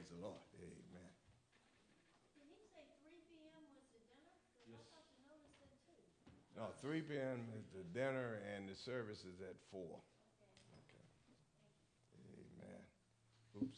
Praise the Lord. Amen. Did he say 3 p.m. was the dinner? Because I thought the notice said 2. No, 3 p.m. is the dinner, and the service is at 4. Okay. Amen. Oops.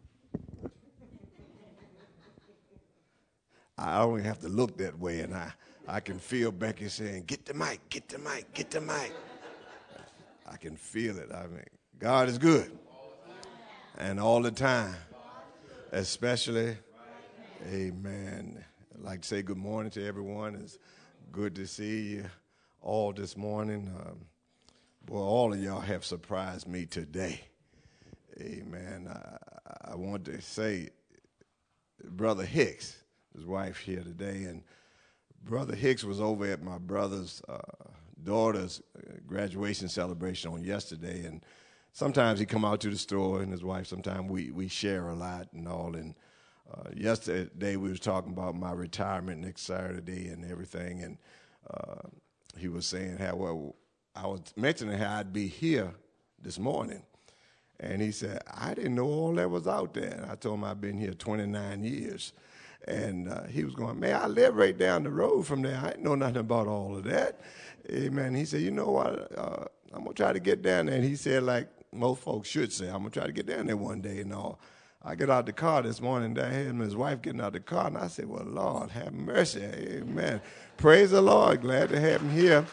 I don't have to look that way, and I can feel Becky saying, "Get the mic, get the mic, get the mic." I can feel it. I mean, God is good. And all the time. Especially, amen. I'd like to say good morning to everyone. It's good to see you all this morning. Boy, all of y'all have surprised me today. Amen. I want to say, Brother Hicks, his wife here today, and Brother Hicks was over at my brother's daughter's graduation celebration on yesterday, and sometimes he come out to the store and his wife, sometimes we share a lot and all, and yesterday we was talking about my retirement next Saturday and everything, and he was saying how, well, I was mentioning how I'd be here this morning, and he said, I didn't know all that was out there. And I told him I've been here 29 years. And he was going, man, I live right down the road from there. I didn't know nothing about all of that. Amen. He said, you know what, I'm going to try to get down there. And he said, like most folks should say, I'm going to try to get down there one day and all. I get out the car this morning, I had him and his wife getting out the car, and I said, well, Lord, have mercy. Amen. Praise the Lord. Glad to have him here.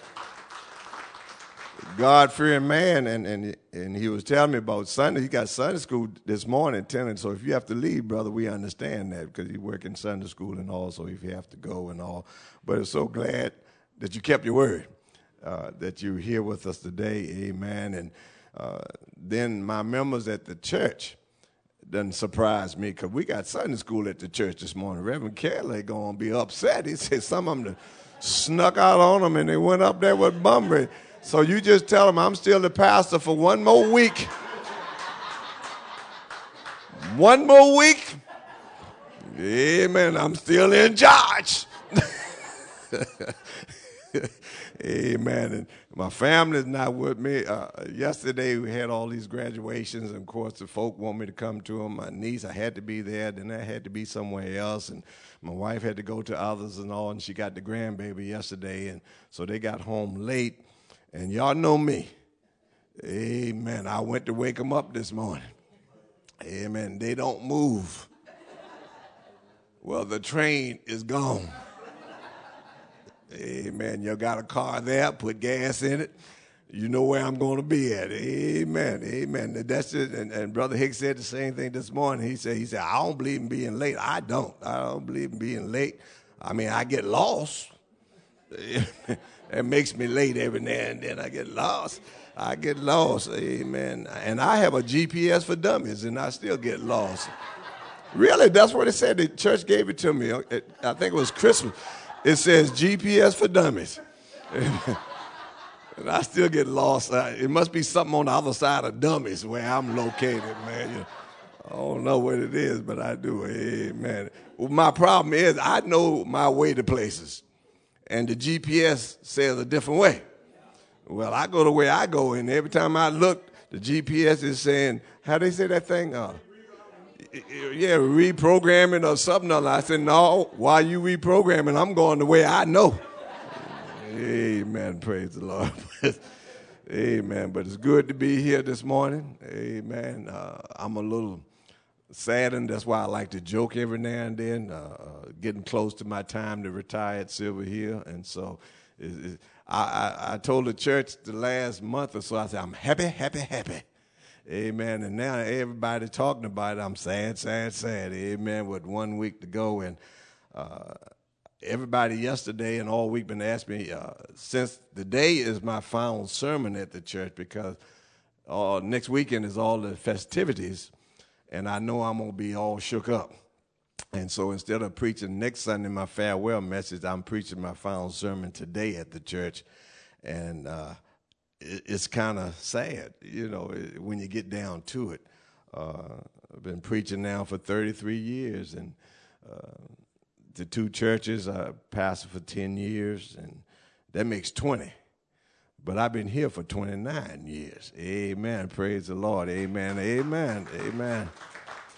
God-fearing man, and he was telling me about Sunday. He got Sunday school this morning, attending. So if you have to leave, brother, we understand that because you work in Sunday school and all, so if you have to go and all. But I'm so glad that you kept your word, that you're here with us today, amen. And then my members at the church doesn't surprise me because we got Sunday school at the church this morning. Reverend Kelly going to be upset. He said some of them snuck out on them and they went up there with Bunbury. So you just tell them I'm still the pastor for one more week. One more week. Amen. I'm still in charge. Amen. And my family's not with me. Yesterday we had all these graduations, and of course the folk want me to come to them. My niece, I had to be there. Then I had to be somewhere else, and my wife had to go to others and all. And she got the grandbaby yesterday, and so they got home late. And y'all know me. Amen. I went to wake them up this morning. Amen. They don't move. Well, the train is gone. Amen. You got a car there, put gas in it. You know where I'm going to be at. Amen. Amen. That's it. And Brother Hicks said the same thing this morning. He said, I don't believe in being late. I don't believe in being late. I mean, I get lost. It makes me late every now and then. I get lost. Amen. And I have a GPS for dummies, and I still get lost. Really, that's what it said. The church gave it to me. I think it was Christmas. It says GPS for dummies. And I still get lost. It must be something on the other side of dummies where I'm located, man. I don't know what it is, but I do. Amen. Well, my problem is I know my way to places. And the GPS says a different way. Well, I go the way I go, and every time I look, the GPS is saying, how they say that thing? Reprogramming or something. I said, no, why you reprogramming? I'm going the way I know. Amen. Praise the Lord. Amen. But it's good to be here this morning. Amen. I'm a little saddened. That's why I like to joke every now and then, getting close to my time to retire at Silver Hill. And so I told the church the last month or so, I said, I'm happy, happy, happy. Amen. And now everybody talking about it, I'm sad, sad, sad. Amen. With 1 week to go. And everybody yesterday and all week been asking me, since the day is my final sermon at the church, because next weekend is all the festivities. And I know I'm going to be all shook up. And so instead of preaching next Sunday my farewell message, I'm preaching my final sermon today at the church. And it's kind of sad, when you get down to it. I've been preaching now for 33 years. And the two churches, I pastored for 10 years. And that makes 20. But I've been here for 29 years. Amen. Praise the Lord. Amen. Amen. Amen.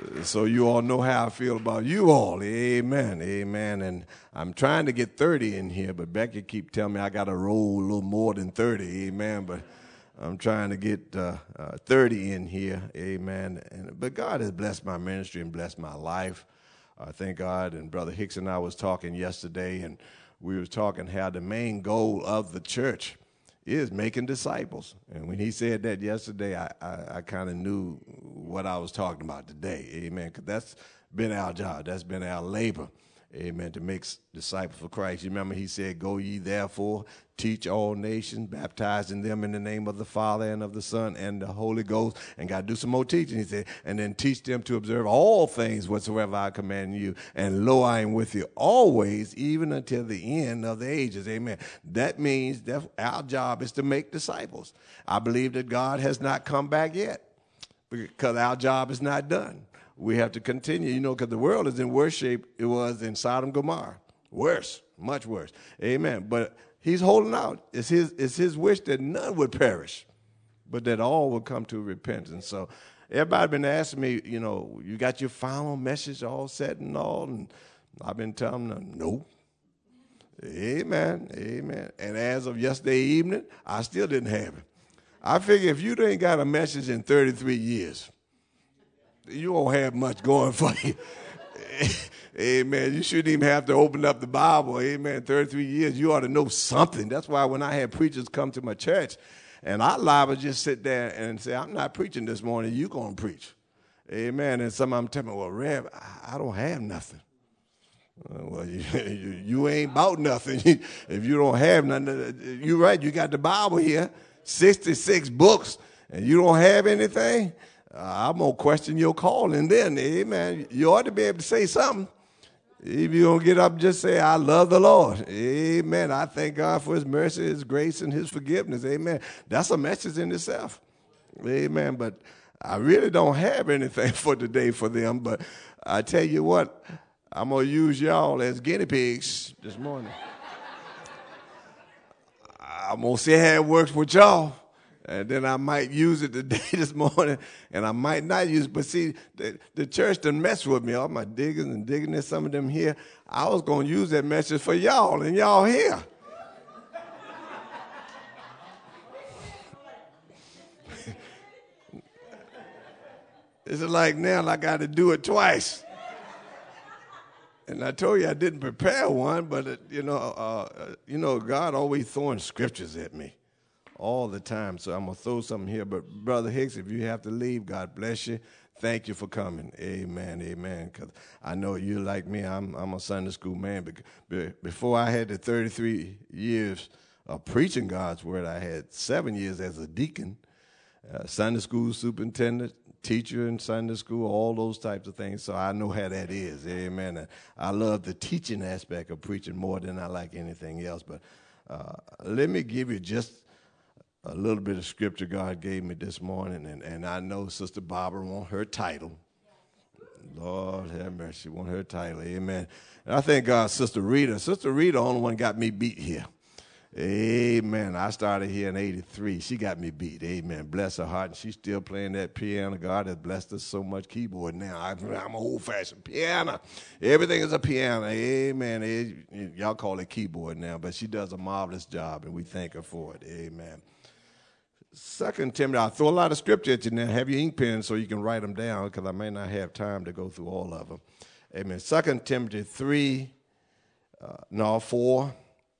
So you all know how I feel about you all. Amen. Amen. And I'm trying to get 30 in here, but Becky keep telling me I got to roll a little more than 30. Amen. But I'm trying to get 30 in here. Amen. But God has blessed my ministry and blessed my life. Thank God. And Brother Hicks and I was talking yesterday, and we were talking how the main goal of the church is making disciples. And when he said that yesterday, I kind of knew what I was talking about today. Amen. Because that's been our job. That's been our labor. Amen. To make disciples for Christ. You remember he said, go ye therefore, teach all nations, baptizing them in the name of the Father and of the Son and the Holy Ghost. And got to do some more teaching, he said. And then teach them to observe all things whatsoever I command you. And lo, I am with you always, even until the end of the ages. Amen. That means that our job is to make disciples. I believe that God has not come back yet because our job is not done. We have to continue, because the world is in worse shape it was in Sodom and Gomorrah. Worse, much worse. Amen. But he's holding out. It's his wish that none would perish, but that all would come to repentance. So everybody been asking me, you got your final message all set and all? And I've been telling them, no. Amen. Amen. And as of yesterday evening, I still didn't have it. I figure if you ain't got a message in 33 years, you won't have much going for you. Amen. You shouldn't even have to open up the Bible. Amen. 33 years, you ought to know something. That's why when I had preachers come to my church, and I liable to just sit there and say, I'm not preaching this morning, you going to preach. Amen. And some of them tell me, well, Rev, I don't have nothing. Well, you ain't about nothing. If you don't have nothing, you're right, you got the Bible here, 66 books, and you don't have anything. I'm going to question your calling then. Amen. You ought to be able to say something. If you're going to get up and just say, I love the Lord. Amen. I thank God for his mercy, his grace, and his forgiveness. Amen. That's a message in itself. Amen. But I really don't have anything for today for them. But I tell you what, I'm going to use y'all as guinea pigs this morning. I'm going to see how it works with y'all. And then I might use it today, this morning, and I might not use it. But see, the church done mess with me. All my diggers and digging there's some of them here. I was going to use that message for y'all, and y'all here. It's like now I got to do it twice. And I told you I didn't prepare one, but, God always throwing scriptures at me. All the time, so I'm going to throw something here. But Brother Hicks, if you have to leave, God bless you. Thank you for coming. Amen, amen. Because I know you like me, I'm a Sunday school man. Before I had the 33 years of preaching God's word, I had 7 years as a deacon, Sunday school superintendent, teacher in Sunday school, all those types of things. So I know how that is. Amen. And I love the teaching aspect of preaching more than I like anything else. But let me give you just a little bit of scripture God gave me this morning, and I know Sister Barbara want her title. Lord have mercy, want her title. Amen. And I thank God, Sister Rita. Sister Rita, only one got me beat here. Amen. I started here in 83. She got me beat. Amen. Bless her heart. And she's still playing that piano. God has blessed us so much. Keyboard now. I'm an old-fashioned piano. Everything is a piano. Amen. Y'all call it keyboard now, but she does a marvelous job, and we thank her for it. Amen. 2 Timothy, I'll throw a lot of scripture at you now. Have your ink pen so you can write them down because I may not have time to go through all of them. Amen. 2 Timothy 4,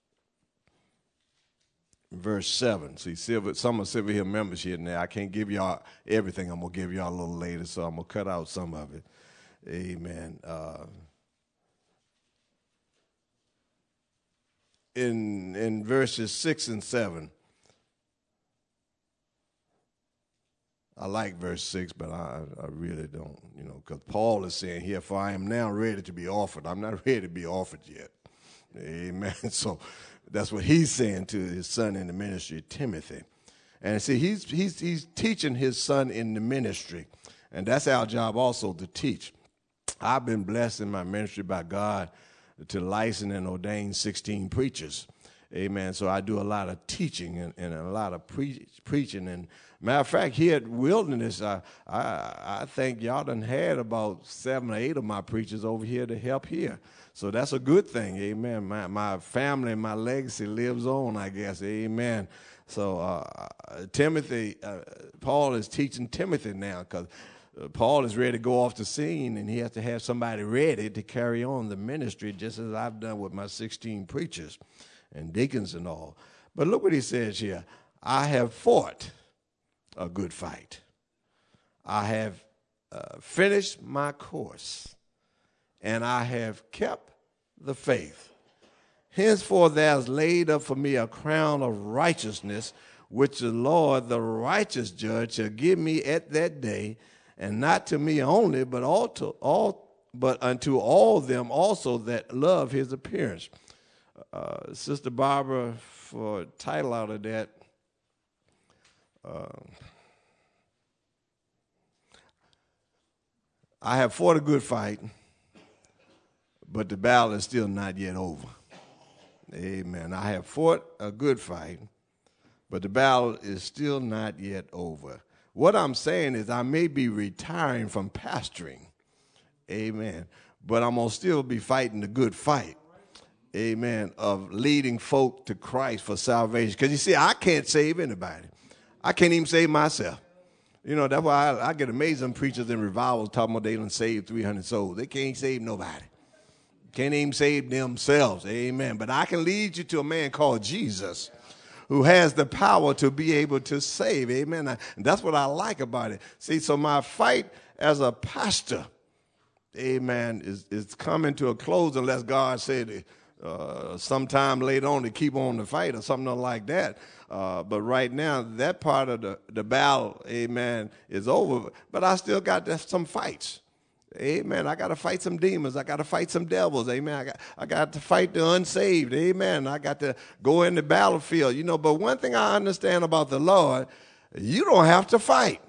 verse 7. See, some of Silver Hill members here now. I can't give y'all everything. I'm going to give y'all a little later, so I'm going to cut out some of it. Amen. In verses 6 and 7, I like verse 6, but I really don't, because Paul is saying here, for I am now ready to be offered. I'm not ready to be offered yet. Amen. So that's what he's saying to his son in the ministry, Timothy. And see, he's teaching his son in the ministry, and that's our job also to teach. I've been blessed in my ministry by God to license and ordain 16 preachers. Amen. So I do a lot of teaching and a lot of preaching. And matter of fact, here at Wilderness, I think y'all done had about 7 or 8 of my preachers over here to help here. So that's a good thing. Amen. My family and my legacy lives on, I guess. Amen. So Timothy, Paul is teaching Timothy now because Paul is ready to go off the scene, and he has to have somebody ready to carry on the ministry, just as I've done with my 16 preachers and deacons and all. But look what he says here. I have fought a good fight. I have finished my course, and I have kept the faith. Henceforth there is laid up for me a crown of righteousness, which the Lord, the righteous judge, shall give me at that day, and not to me only, but unto all them also that love his appearance. Sister Barbara, for a title out of that, I have fought a good fight, but the battle is still not yet over. Amen. I have fought a good fight, but the battle is still not yet over. What I'm saying is I may be retiring from pastoring, amen, but I'm going to still be fighting the good fight, amen, of leading folk to Christ for salvation. Because you see, I can't save anybody. I can't even save myself. You know, that's why I get amazing preachers in revivals talking about they done saved 300 souls. They can't save nobody. Can't even save themselves, amen. But I can lead you to a man called Jesus, who has the power to be able to save, amen. And that's what I like about it. See, so my fight as a pastor, amen, is coming to a close unless God said sometime later on to keep on the fight or something like that. But right now, that part of the battle, amen, is over. But I still got some fights. Amen. I got to fight some demons. I got to fight some devils. Amen. I got to fight the unsaved. Amen. I got to go in the battlefield. You know, but one thing I understand about the Lord, you don't have to fight.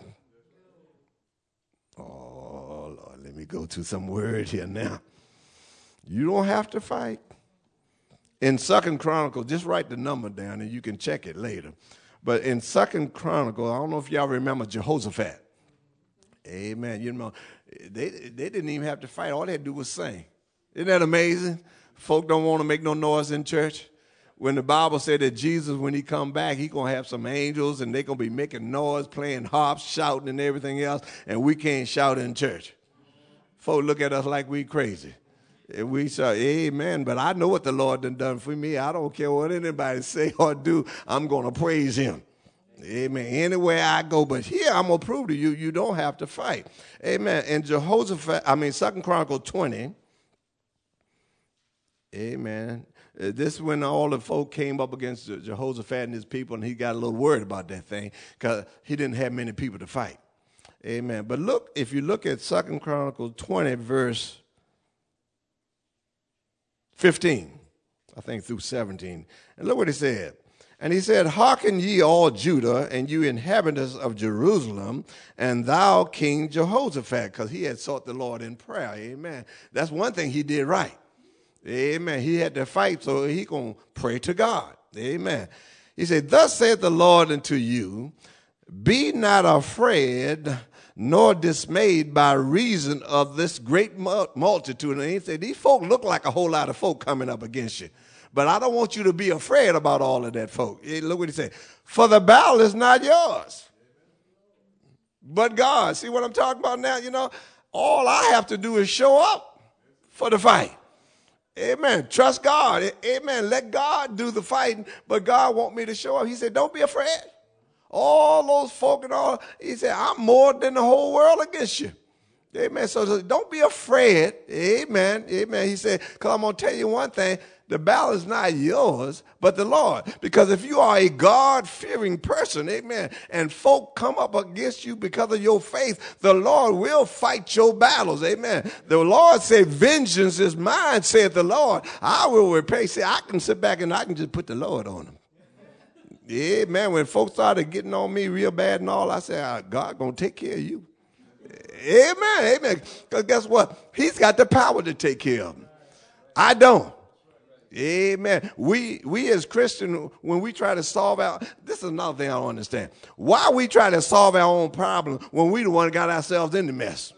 Oh, Lord, let me go to some word here now. You don't have to fight. In 2 Chronicles, just write the number down and you can check it later. But in 2 Chronicles, I don't know if y'all remember Jehoshaphat. Amen. You know, they didn't even have to fight. All they had to do was sing. Isn't that amazing? Folk don't want to make no noise in church. When the Bible said that Jesus, when he come back, he going to have some angels and they going to be making noise, playing harps, shouting and everything else, and we can't shout in church. Folk look at us like we crazy. And we say, amen, but I know what the Lord done for me. I don't care what anybody say or do. I'm going to praise him. Amen. Anywhere I go, but here I'm going to prove to you, you don't have to fight. Amen. In 2 Chronicles 20, amen. This is when all the folk came up against Jehoshaphat and his people, and he got a little worried about that thing because he didn't have many people to fight. Amen. But look, if you look at 2 Chronicles 20, verse 15, I think through 17, and look what he said. And he said, hearken ye all Judah, and you inhabitants of Jerusalem, and thou King Jehoshaphat, because he had sought the Lord in prayer. Amen. That's one thing he did right. Amen. He had to fight, so he going to pray to God. Amen. He said, thus saith the Lord unto you, be not afraid nor dismayed by reason of this great multitude. And he said, these folk look like a whole lot of folk coming up against you. But I don't want you to be afraid about all of that, folk. Look what he said. For the battle is not yours, but God. See what I'm talking about now? You know, all I have to do is show up for the fight. Amen. Trust God. Amen. Let God do the fighting, but God want me to show up. He said, don't be afraid. All those folk and all, he said, I'm more than the whole world against you. Amen. So don't be afraid. Amen. Amen. He said, because I'm going to tell you one thing. The battle is not yours, but the Lord. Because if you are a God-fearing person, amen, and folk come up against you because of your faith, the Lord will fight your battles, amen. The Lord said, vengeance is mine, saith the Lord. I will repay. See, I can sit back and I can just put the Lord on them. Amen. When folks started getting on me real bad and all, I said, God going to take care of you. Amen. Amen. Because guess what? He's got the power to take care of them. I don't. Amen. We as Christians, when we try to solve this is another thing I don't understand. Why we try to solve our own problem when we the one got ourselves in the mess?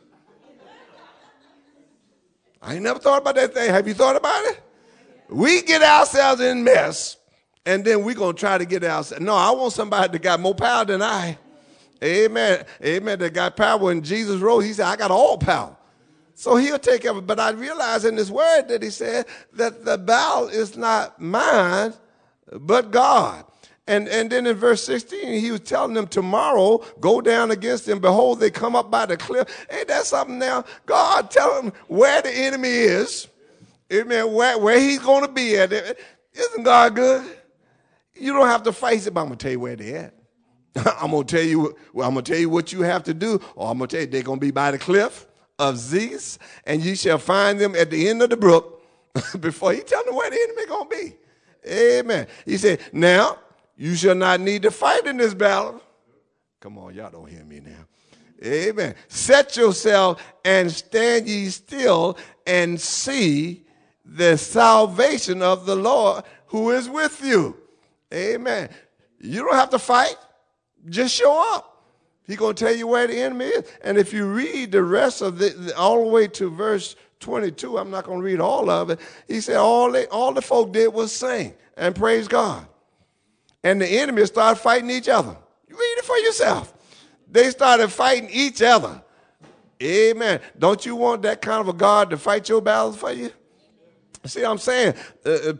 I ain't never thought about that thing. Have you thought about it? We get ourselves in mess, and then we're going to try to get ourselves. No, I want somebody that got more power than I. Amen. Amen. That got power. When Jesus rose, he said, I got all power. So he'll take care of it. But I realize in this word that he said that the battle is not mine, but God. And then in verse 16, he was telling them tomorrow, go down against them. Behold, they come up by the cliff. Ain't that something now? God tell them where the enemy is. Amen. Where he's going to be at. Isn't God good? You don't have to face it, but I'm going to tell you where they're at. I'm going to tell you what you have to do, or I'm going to tell you they're going to be by the cliff of Ziz, and you shall find them at the end of the brook. Before he tell them where the enemy going to be. Amen. He said, now, you shall not need to fight in this battle. Come on, y'all don't hear me now. Amen. Set yourself and stand ye still and see the salvation of the Lord who is with you. Amen. You don't have to fight. Just show up. He's going to tell you where the enemy is. And if you read the rest of all the way to verse 22, I'm not going to read all of it. He said all the folk did was sing and praise God. And the enemy started fighting each other. You read it for yourself. They started fighting each other. Amen. Don't you want that kind of a God to fight your battles for you? See what I'm saying? Been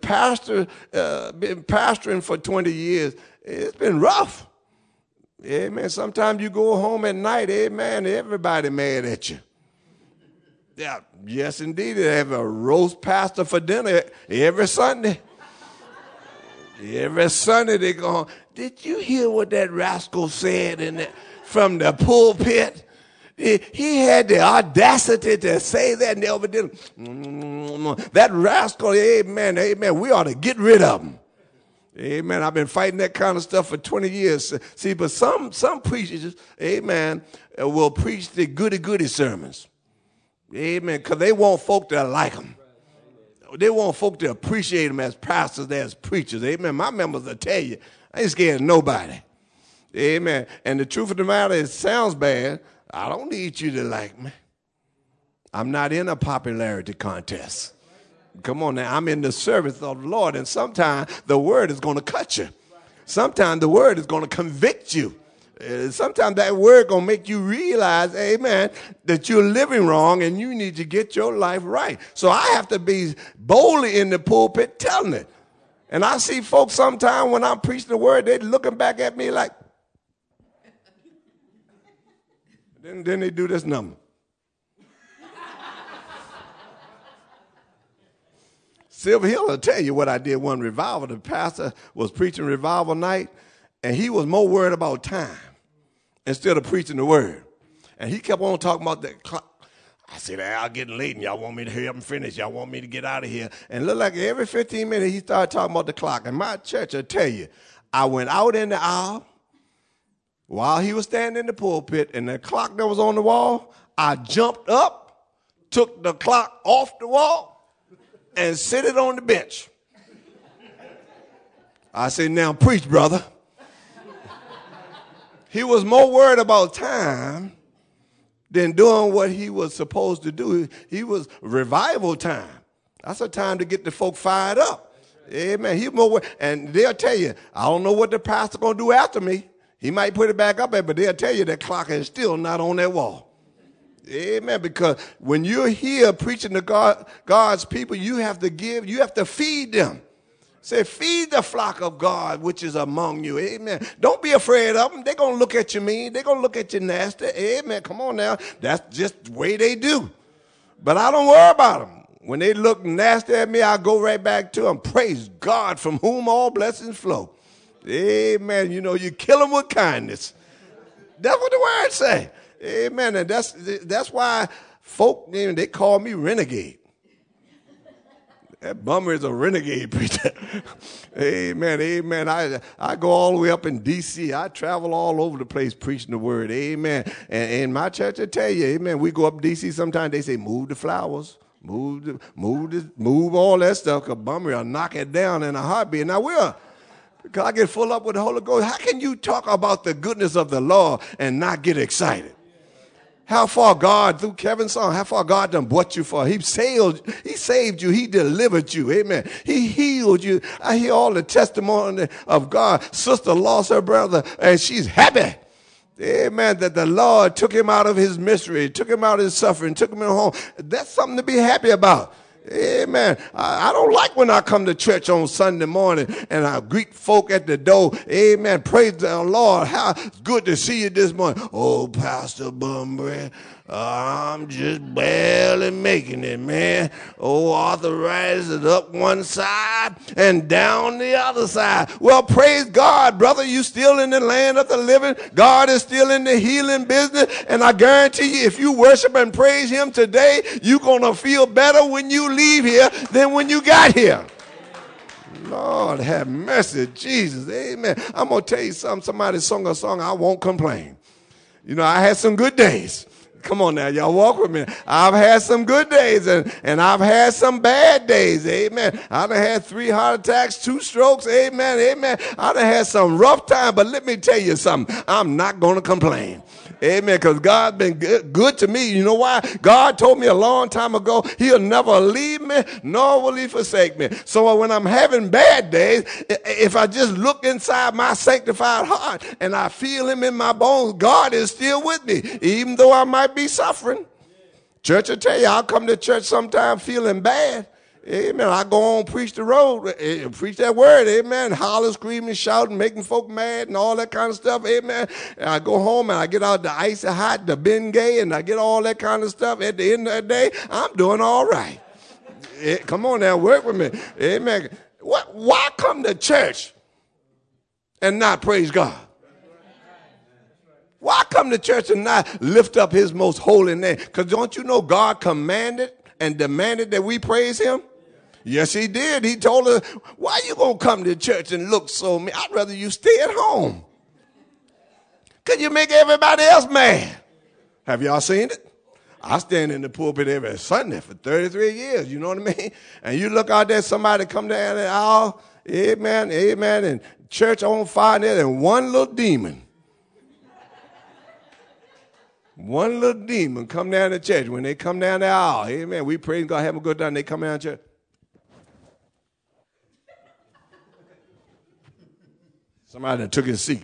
pastoring for 20 years. It's been rough. Amen. Sometimes you go home at night, amen, everybody mad at you. Yeah, yes, indeed. They have a roast pastor for dinner every Sunday. Every Sunday they go, did you hear what that rascal said from the pulpit? He had the audacity to say that and they over did. That rascal, amen, amen, we ought to get rid of him. Amen. I've been fighting that kind of stuff for 20 years. See, but some preachers, amen, will preach the goody-goody sermons. Amen. Because they want folk to like them. They want folk to appreciate them as pastors, as preachers. Amen. My members will tell you, I ain't scared of nobody. Amen. And the truth of the matter is, it sounds bad. I don't need you to like me. I'm not in a popularity contest. Come on now, I'm in the service of the Lord, and sometimes the word is going to cut you. Sometimes the word is going to convict you. Sometimes that word going to make you realize, amen, that you're living wrong and you need to get your life right. So I have to be boldly in the pulpit telling it. And I see folks sometimes when I'm preaching the word, they're looking back at me like, then they do this number. Silver Hill will tell you what I did one revival. The pastor was preaching revival night, and he was more worried about time instead of preaching the word. And he kept on talking about the clock. I said, I'm getting late, and y'all want me to hurry up and finish. Y'all want me to get out of here. And it looked like every 15 minutes he started talking about the clock. And my church will tell you, I went out in the aisle while he was standing in the pulpit, and the clock that was on the wall, I jumped up, took the clock off the wall, and sit it on the bench. I said, now preach, brother. He was more worried about time than doing what he was supposed to do. He was revival time. That's a time to get the folk fired up. Amen. He more worried. And they'll tell you, I don't know what the pastor going to do after me. He might put it back up there, but they'll tell you that clock is still not on that wall. Amen. Because when you're here preaching to God's people, you have to feed them. Say, feed the flock of God which is among you. Amen. Don't be afraid of them. They're going to look at you mean. They're going to look at you nasty. Amen. Come on now. That's just the way they do. But I don't worry about them. When they look nasty at me, I go right back to them. Praise God, from whom all blessings flow. Amen. You know, you kill them with kindness. That's what the word say. Amen. And that's why folk, they call me renegade. That bummer is a renegade preacher. Amen. Amen. I go all the way up in D.C. I travel all over the place preaching the word. Amen. And my church will tell you, amen, we go up D.C. sometimes. They say, move the flowers. Move all that stuff, because Bummer will knock it down in a heartbeat. Now because I get full up with the Holy Ghost. How can you talk about the goodness of the Lord and not get excited? How far God, through Kevin's song, how far God done brought you for? He saved you. He delivered you. Amen. He healed you. I hear all the testimony of God. Sister lost her brother, and she's happy. Amen. That the Lord took him out of his misery, took him out of his suffering, took him home. That's something to be happy about. Amen. I don't like when I come to church on Sunday morning and I greet folk at the door. Amen. Praise the Lord. How good to see you this morning. Oh, Pastor Bunbury, I'm just barely making it, man. Oh, arthritis is up one side and down the other side. Well, praise God, brother. You still in the land of the living. God is still in the healing business. And I guarantee you, if you worship and praise him today, you're going to feel better when you leave here than when you got here. Lord have mercy, Jesus. Amen. I'm going to tell you something. Somebody sung a song, I Won't Complain. You know, I had some good days. Come on now, y'all walk with me. I've had some good days and I've had some bad days. Amen. I done had 3 heart attacks, 2 strokes. Amen. Amen. I done had some rough time, but let me tell you something. I'm not going to complain. Amen. Because God's been good to me. You know why? God told me a long time ago, he'll never leave me, nor will he forsake me. So when I'm having bad days, if I just look inside my sanctified heart and I feel him in my bones, God is still with me, even though I might be suffering. Church, I tell you, I'll come to church sometime feeling bad. Amen. I go on, preach the road, preach that word. Amen. Holler, screaming, shouting, making folk mad and all that kind of stuff. Amen. And I go home and I get out the icy hot, the Bengay, and I get all that kind of stuff. At the end of the day, I'm doing all right. Come on now, work with me. Amen. Why come to church and not praise God? Why come to church and not lift up his most holy name? Because don't you know God commanded and demanded that we praise him? Yes, he did. He told us, why you going to come to church and look so mean? I'd rather you stay at home. Because you make everybody else mad. Have y'all seen it? I stand in the pulpit every Sunday for 33 years. You know what I mean? And you look out there, somebody come down the aisle, amen, amen, and church on fire there, and one little demon. One little demon come down to church. When they come down the aisle, amen, we praise God, have a good time. They come down to church. Somebody done took his seat.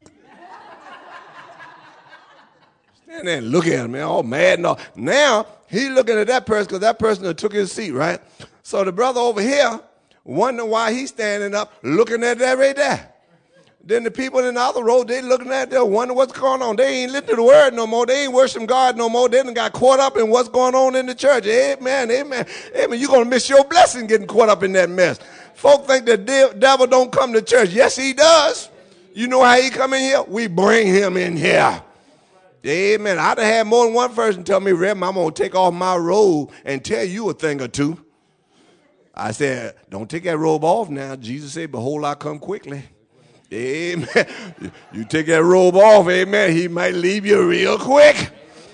Stand there and look at him, man, all mad and all. Now, he looking at that person because that person done took his seat, right? So the brother over here wondering why he's standing up looking at that right there. Then the people in the other row, they looking at them, wondering what's going on. They ain't listening to the word no more. They ain't worshiping God no more. They done got caught up in what's going on in the church. Amen, amen, amen. You're going to miss your blessing getting caught up in that mess. Folk think the devil don't come to church. Yes, he does. You know how he come in here? We bring him in here. Amen. I done had more than one person tell me, Reverend, I'm going to take off my robe and tell you a thing or two. I said, don't take that robe off now. Jesus said, behold, I come quickly. Amen. You take that robe off, amen, he might leave you real quick.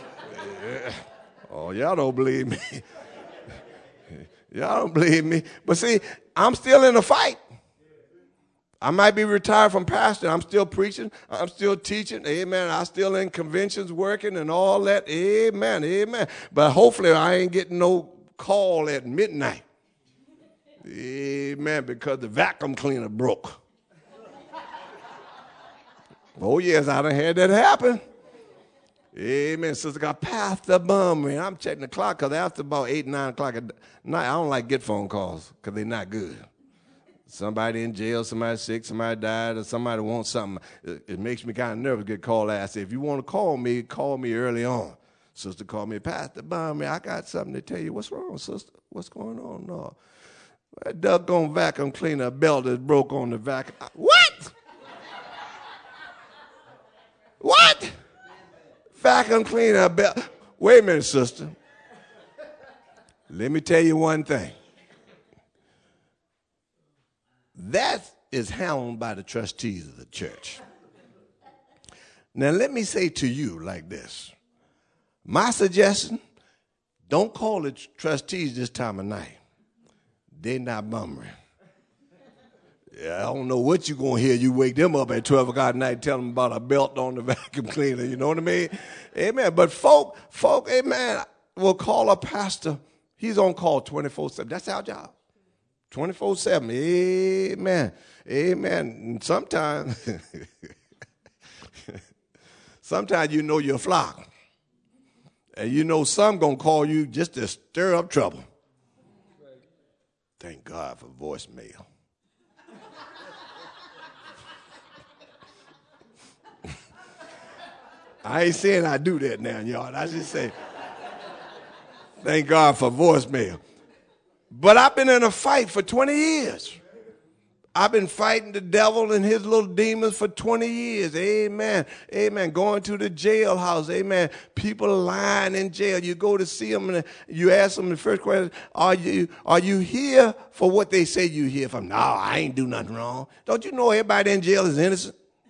Oh, y'all don't believe me. Y'all don't believe me. But see, I'm still in a fight. I might be retired from pastor. I'm still preaching. I'm still teaching. Amen. I'm still in conventions working and all that. Amen. Amen. But hopefully I ain't getting no call at midnight. Amen. Because the vacuum cleaner broke. Oh, yes, I done had that happen. Amen. Sister got Pastor Bumbury. I'm checking the clock because after about 8, 9 o'clock at night, I don't like get phone calls because they're not good. Somebody in jail, somebody sick, somebody died, or somebody wants something. It makes me kind of nervous to get called out. I say, if you want to call me early on. Sister called me, Pastor Bumbury, I got something to tell you. What's wrong, sister? What's going on? No. That doggone vacuum cleaner belt is broke on the vacuum. What? What? Vacuum cleaner belt. Wait a minute, sister. Let me tell you one thing. That is handled by the trustees of the church. Now, let me say to you like this. My suggestion, Don't call the trustees this time of night. They not bummering. Yeah, I don't know what you're going to hear. You wake them up at 12 o'clock at night, tell them about a belt on the vacuum cleaner. You know what I mean? Amen. But folk, amen, will call a pastor. He's on call 24/7. That's our job. 24/7. Amen. Amen. And sometimes you know your flock. And you know some going to call you just to stir up trouble. Thank God for voicemail. I ain't saying I do that now, y'all. I just say, thank God for voicemail. But I've been in a fight for 20 years. I've been fighting the devil and his little demons for 20 years. Amen. Amen. Going to the jailhouse. Amen. People lying in jail. You go to see them and you ask them the first question, are you here for what they say you here for? No, I ain't do nothing wrong. Don't you know everybody in jail is innocent?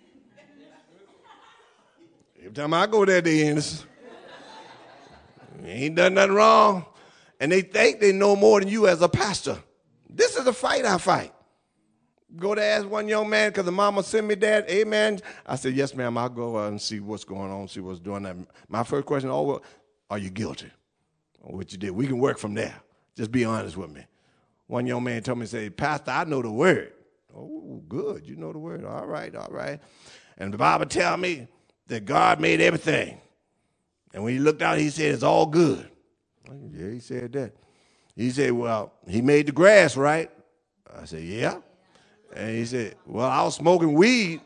Every time I go there, they innocent. Ain't done nothing wrong. And they think they know more than you as a pastor. This is a fight I fight. Go to ask one young man because the mama sent me that. Amen. I said, yes, ma'am, I'll go and see what's going on, see what's doing that. My first question, well, are you guilty on what you did? We can work from there. Just be honest with me. One young man told me, say, Pastor, I know the word. Oh, good. You know the word. All right, all right. And the Bible tells me that God made everything. And when he looked out, he said, it's all good. Yeah, he said that. He said, well, he made the grass, right? I said, yeah. And he said, well, I was smoking weed.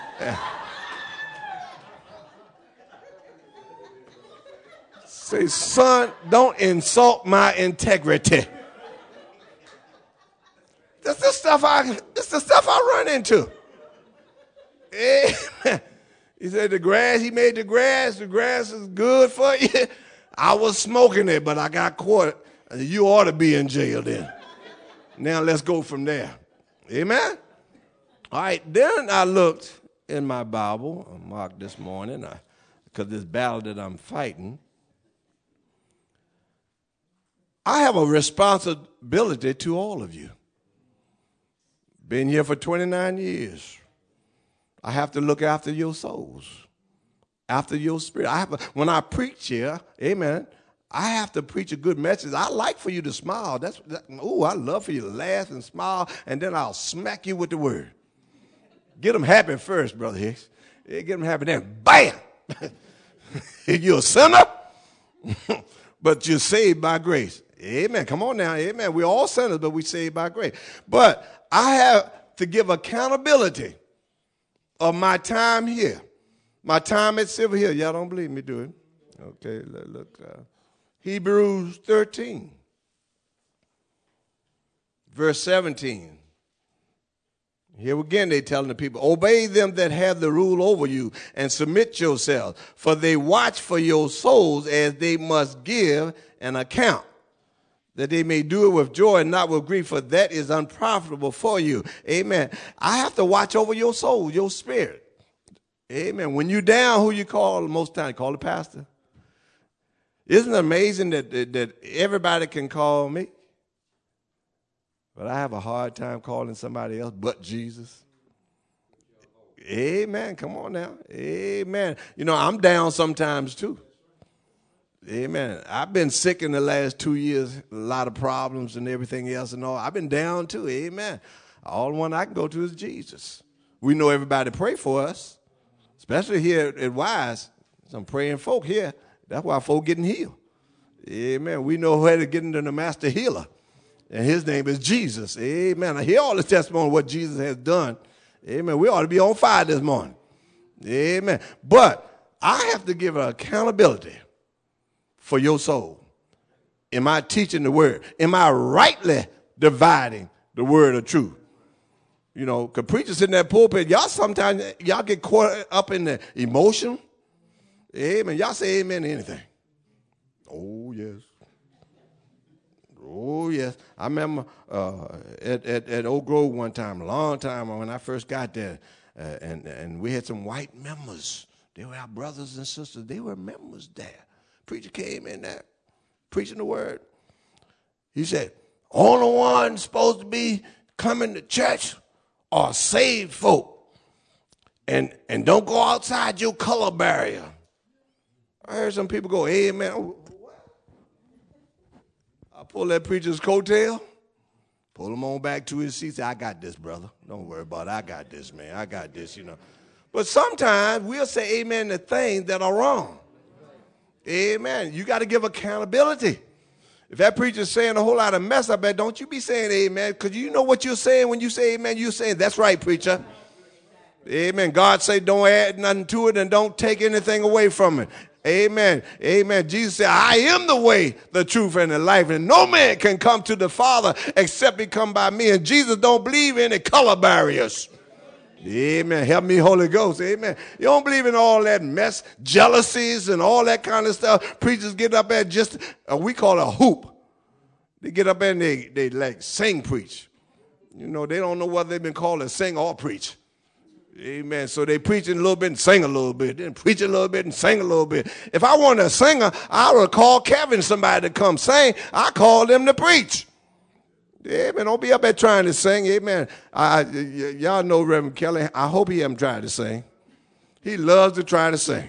Say, son, don't insult my integrity. That's the stuff I run into. Amen. He said, he made the grass is good for you. I was smoking it, but I got caught. I said, you ought to be in jail then. Now let's go from there. Amen? All right, then I looked in my Bible, I marked this morning, because this battle that I'm fighting, I have a responsibility to all of you. Been here for 29 years. I have to look after your souls, after your spirit. When I preach here, amen, I have to preach a good message. I like for you to smile. I love for you to laugh and smile, and then I'll smack you with the word. Get them happy first, Brother Hicks. Get them happy, then bam! You're a sinner, but you're saved by grace. Amen. Come on now. Amen. We're all sinners, but we're saved by grace. But I have to give accountability of my time here, my time at Silver Hill. Y'all don't believe me, do it? Okay, look. Hebrews 13, verse 17. Here again, they telling the people, obey them that have the rule over you and submit yourselves, for they watch for your souls as they must give an account, that they may do it with joy and not with grief, for that is unprofitable for you. Amen. I have to watch over your soul, your spirit. Amen. When you're down, who you call most times? Call the pastor. Isn't it amazing that everybody can call me? But I have a hard time calling somebody else but Jesus. Amen. Come on now. Amen. You know, I'm down sometimes too. Amen. I've been sick in the last 2 years, a lot of problems and everything else and all. I've been down too. Amen. All the one I can go to is Jesus. We know everybody pray for us, especially here at Wise. Some praying folk here. That's why folk getting healed. Amen. We know where to get into the master healer. And his name is Jesus. Amen. I hear all the testimony of what Jesus has done. Amen. We ought to be on fire this morning. Amen. But I have to give an accountability for your soul. Am I teaching the word? Am I rightly dividing the word of truth? You know, because preachers in that pulpit, sometimes y'all get caught up in the emotion. Amen. Y'all say amen to anything. Oh, yes. Oh, yes. I remember at Oak Grove one time, a long time when I first got there, and we had some white members. They were our brothers and sisters. They were members there. Preacher came in there, preaching the word. He said, only one supposed to be coming to church are saved folk. And don't go outside your color barrier. I heard some people go, amen. I pull that preacher's coattail, pull him on back to his seat, say, I got this, brother. Don't worry about it. I got this, man. I got this, you know. But sometimes we'll say amen to things that are wrong. Amen. You got to give accountability. If that preacher's saying a whole lot of mess, I bet don't you be saying amen, because you know what you're saying when you say amen. You're saying, that's right, preacher. Amen. God say don't add nothing to it and don't take anything away from it. Amen. Amen. Jesus said, I am the way, the truth, and the life, and no man can come to the Father except he come by me. And Jesus don't believe in the color barriers. Amen. Help me, Holy Ghost. Amen. You don't believe in all that mess, jealousies and all that kind of stuff. Preachers get up at just, we call it a hoop. They get up and they like sing preach. You know, they don't know whether they've been called to sing or preach. Amen. So they preaching a little bit and sing a little bit, then preach a little bit and sing a little bit. If I want a singer, I would call Kevin somebody to come sing. I call them to preach. Amen. Don't be up there trying to sing. Amen. Y'all know Reverend Kelly. I hope he hasn't tried to sing. He loves to try to sing.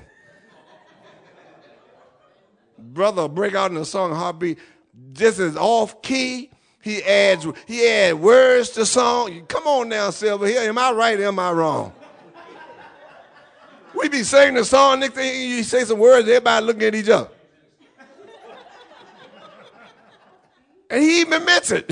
Brother, break out in the song Heartbeat. This is off key. He adds words to song. Come on now, Silver. Here, am I right or am I wrong? We be singing the song, next thing you say some words, everybody looking at each other. And he even admits it.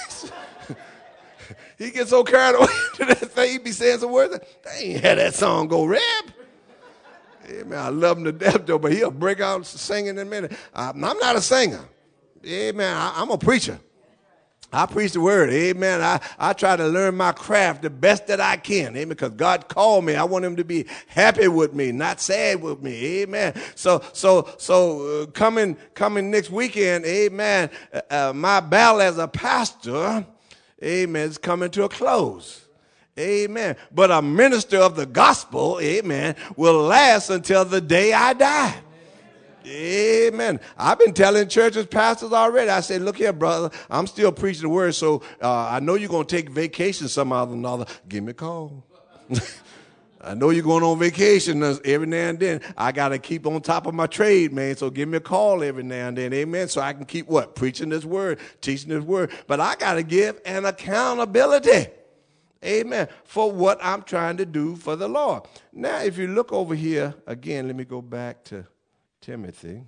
He gets so carried away to that thing, he be saying some words. They ain't had that song go rap. Amen. I love him to death, though, but he'll break out singing in a minute. I'm not a singer. Amen. I'm a preacher. I preach the word. Amen. I try to learn my craft the best that I can. Amen. Because God called me. I want him to be happy with me, not sad with me. Amen. So coming next weekend, amen, my battle as a pastor, amen, is coming to a close. Amen. But a minister of the gospel, amen, will last until the day I die. Amen. I've been telling churches, pastors already. I said, look here, brother, I'm still preaching the word, so I know you're going to take vacation somehow or another. Give me a call. I know you're going on vacation every now and then. I got to keep on top of my trade, man, so give me a call every now and then. Amen. So I can keep what? Preaching this word, teaching this word. But I got to give an accountability. Amen. For what I'm trying to do for the Lord. Now, if you look over here, again, let me go back to Timothy.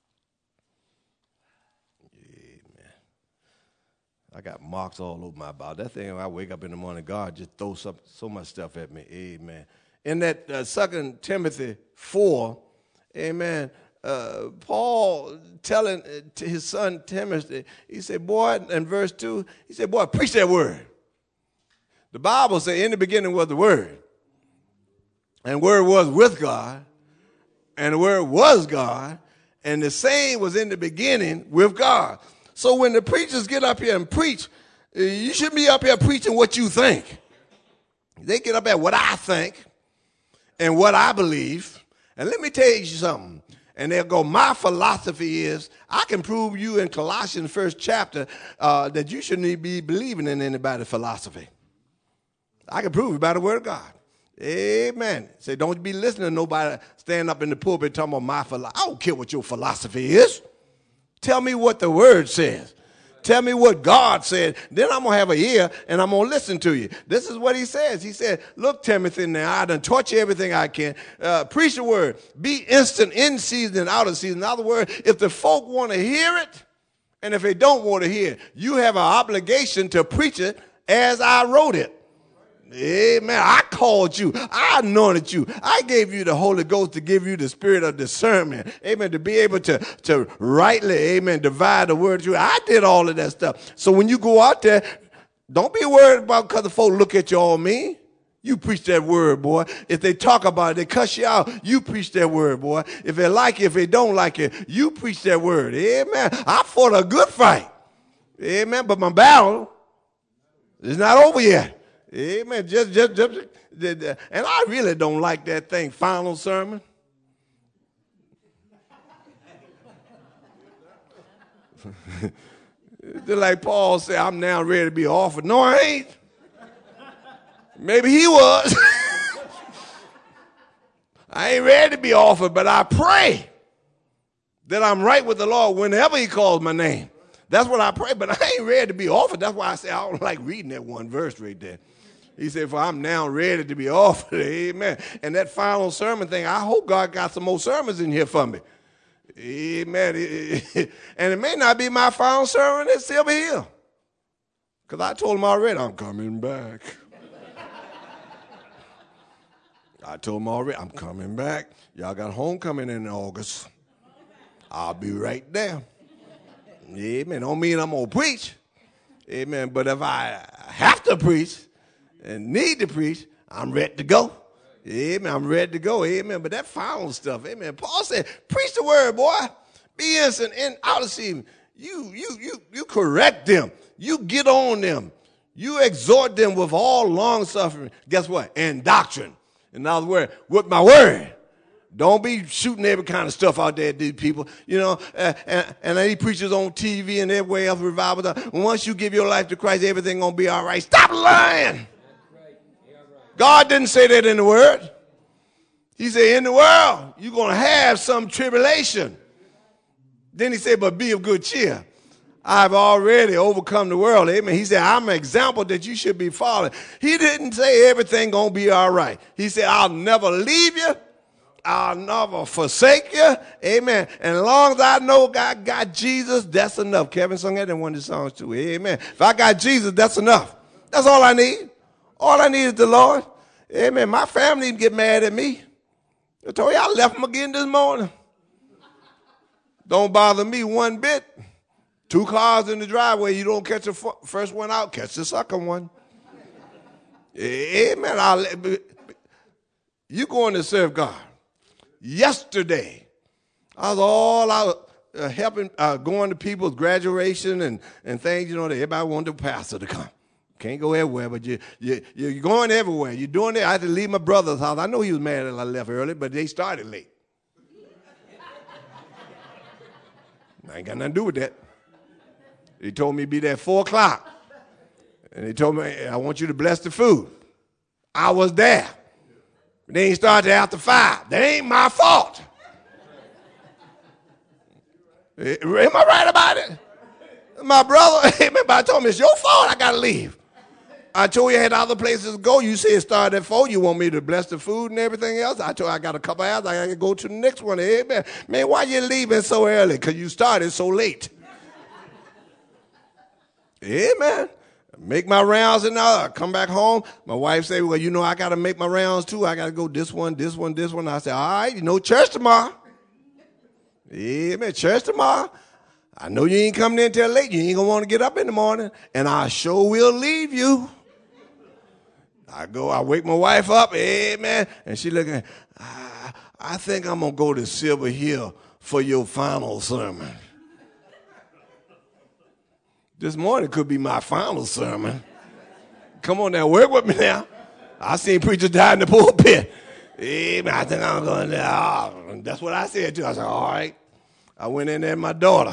Amen. I got marks all over my body. That thing, when I wake up in the morning, God just throws so much stuff at me. Amen. In that 2 Timothy 4, amen, Paul telling to his son Timothy, he said, boy, in verse 2, he said, boy, preach that word. The Bible says, in the beginning was the Word, and the Word was with God, and the Word was God, and the same was in the beginning with God. So when the preachers get up here and preach, you shouldn't be up here preaching what you think. They get up here what I think and what I believe. And let me tell you something. And they'll go, my philosophy is, I can prove you in Colossians 1st chapter that you shouldn't be believing in anybody's philosophy. I can prove it by the word of God. Amen. Say, don't be listening to nobody stand up in the pulpit talking about my philosophy. I don't care what your philosophy is. Tell me what the word says. Tell me what God said. Then I'm going to have an ear and I'm going to listen to you. This is what he says. He said, look, Timothy, now I done taught you everything I can. Preach the word. Be instant in season and out of season. In other words, if the folk want to hear it and if they don't want to hear it, you have an obligation to preach it as I wrote it. Amen. I called you. I anointed you. I gave you the Holy Ghost to give you the spirit of discernment. Amen. To be able to rightly, amen, divide the word of truth. I did all of that stuff. So when you go out there, don't be worried about because the folk look at you all mean. You preach that word, boy. If they talk about it, they cuss you out, you preach that word, boy. If they like it, if they don't like it, you preach that word. Amen. I fought a good fight. Amen. But my battle is not over yet. Amen. And I really don't like that thing, final sermon. Just like Paul said, I'm now ready to be offered. No, I ain't. Maybe he was. I ain't ready to be offered, but I pray that I'm right with the Lord whenever he calls my name. That's what I pray, but I ain't ready to be offered. That's why I say I don't like reading that one verse right there. He said, for I'm now ready to be offered. Amen. And that final sermon thing, I hope God got some more sermons in here for me. Amen. And it may not be my final sermon at Silver Hill. Because I told him already, I'm coming back. I told him already, I'm coming back. Y'all got homecoming in August. I'll be right there. Amen. Don't mean I'm going to preach. Amen. But if I have to preach and need to preach, I'm ready to go. Amen. I'm ready to go. Amen. But that final stuff, amen. Paul said, preach the word, boy. Be innocent and out of season. You correct them. You get on them. You exhort them with all long suffering. Guess what? And doctrine. In other words, with my word. Don't be shooting every kind of stuff out there at these people, you know, and these preachers on TV and everywhere else, revival. Once you give your life to Christ, everything going to be all right. Stop lying. God didn't say that in the word. He said, in the world, you're going to have some tribulation. Then he said, but be of good cheer. I've already overcome the world. Amen. He said, I'm an example that you should be following. He didn't say everything going to be all right. He said, I'll never leave you. I'll never forsake you. Amen. And as long as I know God got Jesus, that's enough. Kevin sung that in one of the songs too. Amen. If I got Jesus, that's enough. That's all I need. All I need is the Lord. Amen. My family didn't get mad at me. I told you I left them again this morning. Don't bother me one bit. 2 cars in the driveway. You don't catch the first one out, catch the second one. Amen. You going to serve God. Yesterday, I was all out helping, going to people's graduation and things, you know, that everybody wanted the pastor to come. Can't go everywhere, but you're going everywhere. You're doing it. I had to leave my brother's house. I know he was mad that I left early, but they started late. I ain't got nothing to do with that. He told me to be there at 4 o'clock. And he told me, I want you to bless the food. I was there. They ain't started after 5. That ain't my fault. Am I right about it? My brother, I told him, it's your fault. I got to leave. I told you I had other places to go. You said it started at 4. You want me to bless the food and everything else? I told you I got a couple hours. I got to go to the next one. Amen. Man, why you leaving so early? Because you started so late. Amen. Make my rounds and all. Come back home. My wife say, well, you know, I got to make my rounds too. I got to go this one, this one, this one. I said, all right, you know, church tomorrow. Amen. Church tomorrow. I know you ain't coming in till late. You ain't going to want to get up in the morning. And I sure will leave you. I wake my wife up. Amen. And she looking, I think I'm going to go to Silver Hill for your final sermon. This morning could be my final sermon. Come on now, work with me now. I seen preachers die in the pulpit. Amen. I think I'm going there. Oh, that's what I said too. I said, all right. I went in there with my daughter.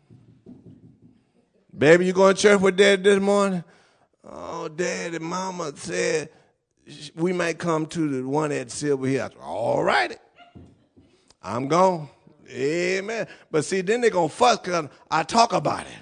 Baby, you going to church with Dad this morning? Oh, Daddy, Mama said we might come to the one at Silver Hill. I said, all right. I'm gone. Amen. But see, then they're going to fuss because I talk about it.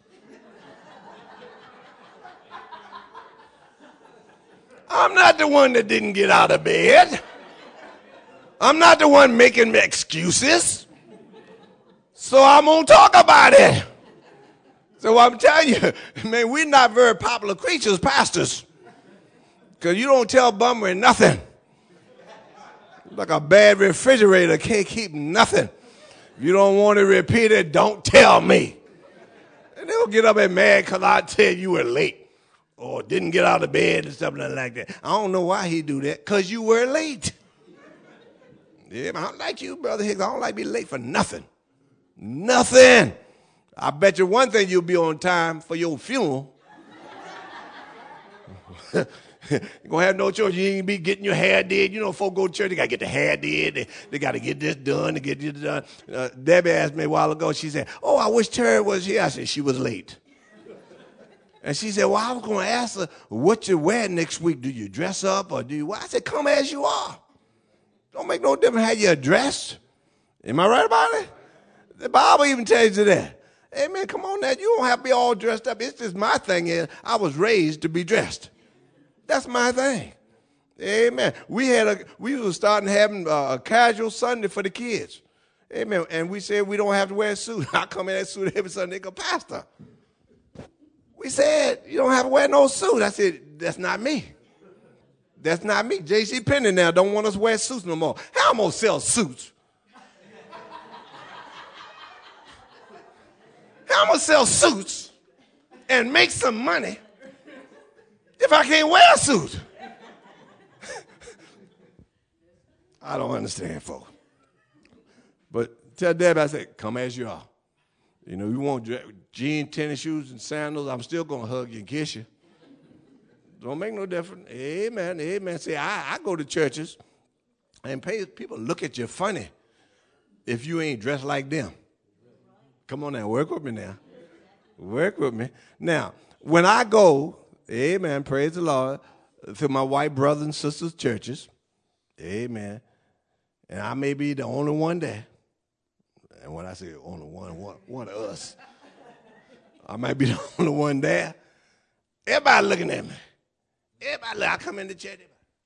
I'm not the one that didn't get out of bed. I'm not the one making excuses. So I'm going to talk about it. So I'm telling you, man, we're not very popular creatures, pastors. Because you don't tell Bummer nothing. Like a bad refrigerator, can't keep nothing. If you don't want to repeat it, don't tell me. And they'll get up and mad because I tell you were late. Or didn't get out of bed or something like that. I don't know why he do that. Because you were late. Yeah, I don't like you, Brother Hicks. I don't like being late for nothing. Nothing. I bet you one thing you'll be on time for your funeral. You're going to have no choice. You ain't be getting your hair did. You know, folk go to church, they got to get the hair did. They got to get this done to get this done. Debbie asked me a while ago, she said, oh, I wish Terry was here. I said, she was late. And she said, well, I was going to ask her what you wear next week. Do you dress up or do you what? I said, come as you are. Don't make no difference how you're dressed. Am I right about it? The Bible even tells you that. Amen. Come on now. You don't have to be all dressed up. It's just my thing is I was raised to be dressed. That's my thing. Amen. We were starting having a casual Sunday for the kids. Amen. And we said we don't have to wear a suit. I come in that suit every Sunday. They go, Pastor, we said you don't have to wear no suit. I said, that's not me. That's not me. J.C. Penney now don't want us to wear suits no more. How I'm going to sell suits? How I'm going to sell suits and make some money if I can't wear a suit? I don't understand, folks. But tell Deb, I said, come as you are. You know, you want jeans, tennis shoes, and sandals, I'm still going to hug you and kiss you. Don't make no difference. Amen, amen. See, I go to churches and people look at you funny if you ain't dressed like them. Come on now, work with me now. Work with me. Now, when I go, amen, praise the Lord, to my white brothers and sisters' churches, amen, and I may be the only one there. And when I say only one of us, I might be the only one there. Everybody looking at me. I come into church.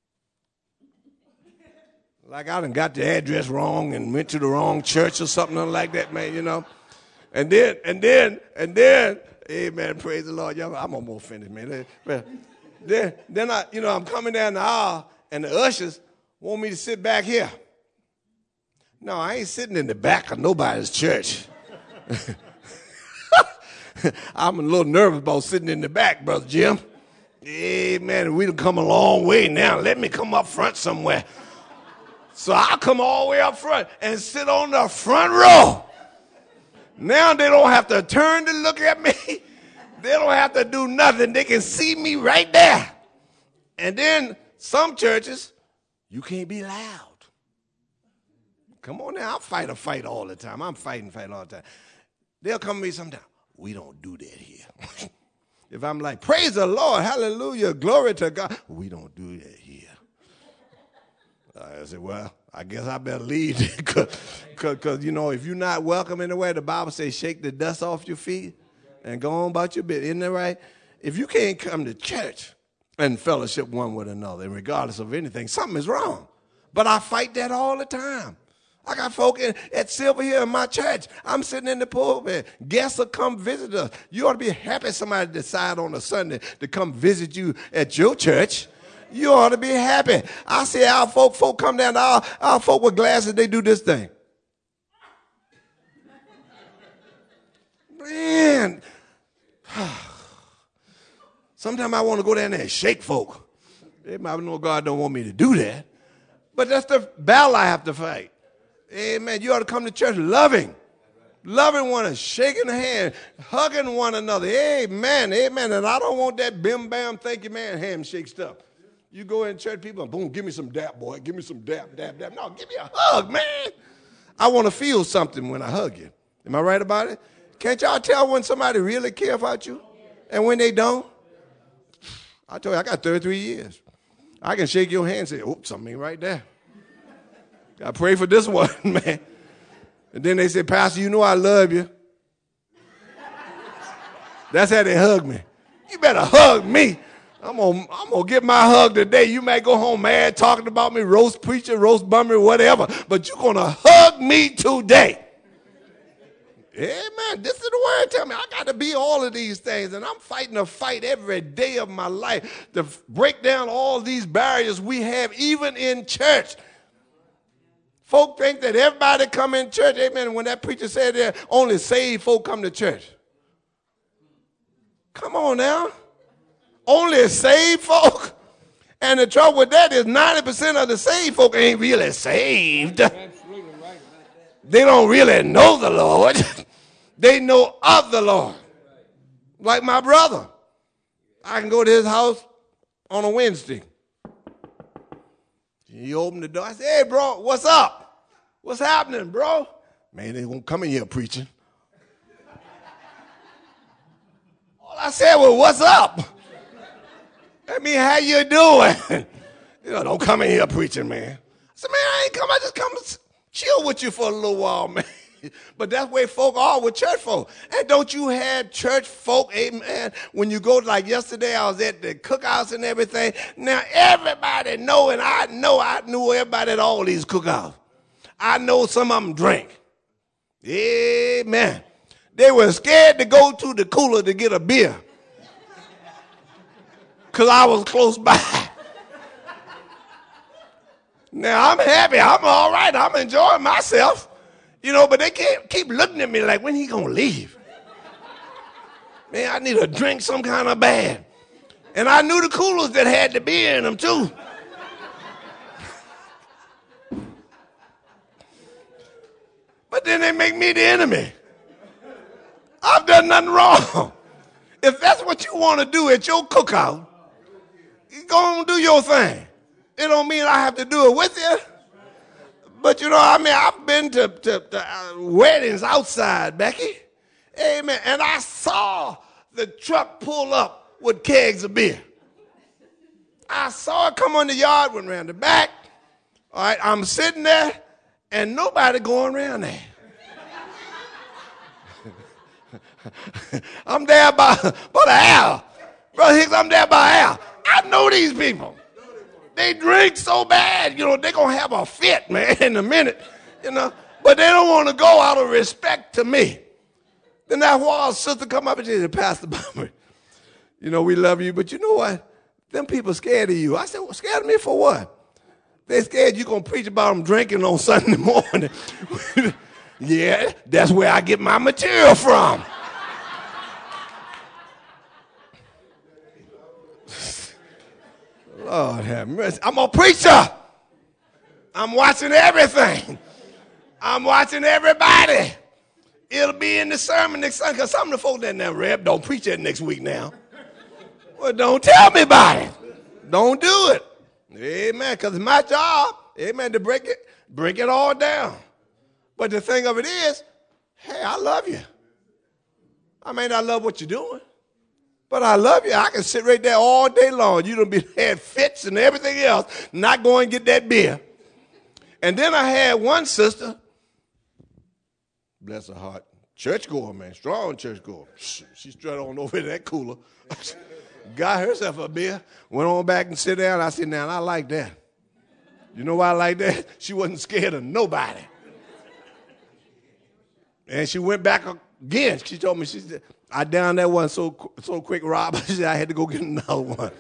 Like I done got the address wrong and went to the wrong church or something like that, man, you know. And then, amen, praise the Lord. Y'all, I'm almost finished, man. Then I'm coming down the aisle and the ushers want me to sit back here. No, I ain't sitting in the back of nobody's church. I'm a little nervous about sitting in the back, Brother Jim. Amen. We done come a long way now. Let me come up front somewhere. So I'll come all the way up front and sit on the front row. Now they don't have to turn to look at me. They don't have to do nothing. They can see me right there. And then some churches, you can't be loud. Come on now, I fight a fight all the time. I'm fighting all the time. They'll come to me sometime. We don't do that here. If I'm like, praise the Lord, hallelujah, glory to God. We don't do that here. I said, well, I guess I better leave because, you know, if you're not welcome anywhere, the Bible says shake the dust off your feet and go on about your business. Isn't that right? If you can't come to church and fellowship one with another, and regardless of anything, something is wrong. But I fight that all the time. I got folk at Silver Hill in my church. I'm sitting in the pulpit. Guests will come visit us. You ought to be happy somebody decide on a Sunday to come visit you at your church. You ought to be happy. I see our folk come down, our folk with glasses, they do this thing. Man, sometimes I want to go down there and shake folk. They might know God don't want me to do that. But that's the battle I have to fight. Amen. You ought to come to church loving one another, shaking the hand, hugging one another. Amen. Amen. And I don't want that bim bam, thank you, man, handshake stuff. You go in church, people, boom, give me some dap, boy. Give me some dap. No, give me a hug, man. I want to feel something when I hug you. Am I right about it? Can't y'all tell when somebody really care about you and when they don't? I told you, I got 33 years. I can shake your hand and say, oops, something ain't right there. I pray for this one, man. And then they say, Pastor, you know I love you. That's how they hug me. You better hug me. I'm gonna get my hug today. You may go home mad talking about me, roast preacher, roast bummer, whatever, but you're gonna hug me today. Amen. This is the word. Tell me, I got to be all of these things, and I'm fighting a fight every day of my life to break down all these barriers we have, even in church. Folk think that everybody come in church, amen, when that preacher said that only saved folk come to church. Come on now. Only saved folk. And the trouble with that is 90% of the saved folk ain't really saved. They don't really know the Lord. They know of the Lord. Like my brother. I can go to his house on a Wednesday. He opened the door. I said, hey, bro, what's up? What's happening, bro? Man, they won't come in here preaching. All I said was, what's up? I mean, how you doing? Don't come in here preaching, man. I said, man, I ain't come. I just come to chill with you for a little while, man. But that's where folk are with church folk. And don't you have church folk, amen, when you go, like yesterday, I was at the cookouts and everything. Now, everybody know, and I knew everybody at all these cookouts. I know some of them drink. Amen. They were scared to go to the cooler to get a beer because I was close by. Now, I'm happy. I'm all right. I'm enjoying myself. But they can't keep looking at me like, when he going to leave? Man, I need a drink some kind of bad. And I knew the coolers that had the beer in them, too. But then they make me the enemy. I've done nothing wrong. If that's what you want to do at your cookout, you go on do your thing. It don't mean I have to do it with you. But, I've been to weddings outside, Becky. Amen. And I saw the truck pull up with kegs of beer. I saw it come on the yard, went around the back. All right, I'm sitting there, and nobody going around there. I'm there about an hour. Brother Hicks, I'm there about an hour. I know these people. They drink so bad, they're going to have a fit, man, in a minute, But they don't want to go out of respect to me. Then that while sister come up and said, Pastor Bummer, we love you, but you know what? Them people scared of you. I said, well, scared of me for what? They scared you going to preach about them drinking on Sunday morning. Yeah, that's where I get my material from. Lord have mercy. I'm a preacher. I'm watching everything. I'm watching everybody. It'll be in the sermon next Sunday, because some of the folks that now, Reb, don't preach that next week now. Well, don't tell me about it. Don't do it. Amen, because it's my job, amen, to break it all down. But the thing of it is, hey, I love you. I may not love what you're doing, but I love you. I can sit right there all day long. You done had fits and everything else, not go and get that beer. And then I had one sister, bless her heart, churchgoer, man, strong churchgoer. She strutted on over to that cooler, got herself a beer, went on back and sit down. I said, now, I like that. You know why I like that? She wasn't scared of nobody. And she went back again. She told me, she said, I downed that one so quick, Rob, she said I had to go get another one.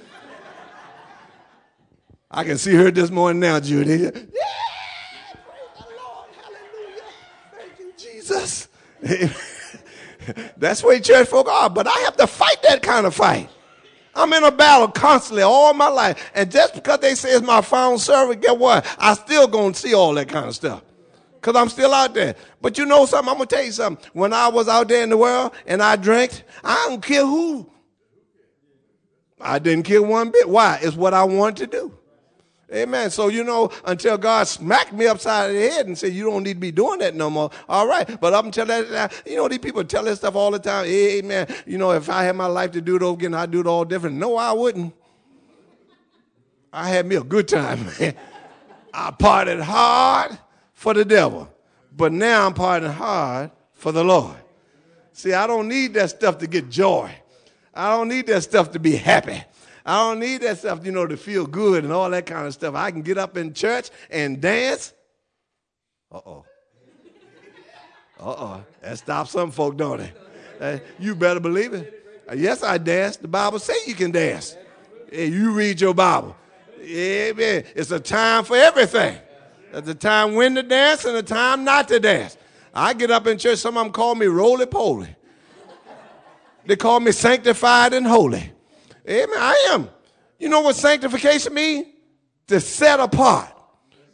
I can see her this morning now, Judy. Yeah, praise the Lord, hallelujah. Thank you, Jesus. That's where church folk are, but I have to fight that kind of fight. I'm in a battle constantly all my life, and just because they say it's my found servant, get what? I still going to see all that kind of stuff. Because I'm still out there. But you know something? I'm going to tell you something. When I was out there in the world and I drank, I don't care who. I didn't care one bit. Why? It's what I wanted to do. Amen. So, until God smacked me upside the head and said, you don't need to be doing that no more. All right. But up until that, these people tell that stuff all the time. Amen. If I had my life to do it over again, I'd do it all different. No, I wouldn't. I had me a good time, man. I partied hard for the devil, but now I'm partying hard for the Lord. See, I don't need that stuff to get joy. I don't need that stuff to be happy. I don't need that stuff, to feel good and all that kind of stuff. I can get up in church and dance. That stops some folk, don't it? You better believe it. Yes, I dance. The Bible says you can dance. You read your Bible. Amen. It's a time for everything. There's a time when to dance and a time not to dance. I get up in church, some of them call me roly-poly. They call me sanctified and holy. Amen, I am. You know what sanctification means? To set apart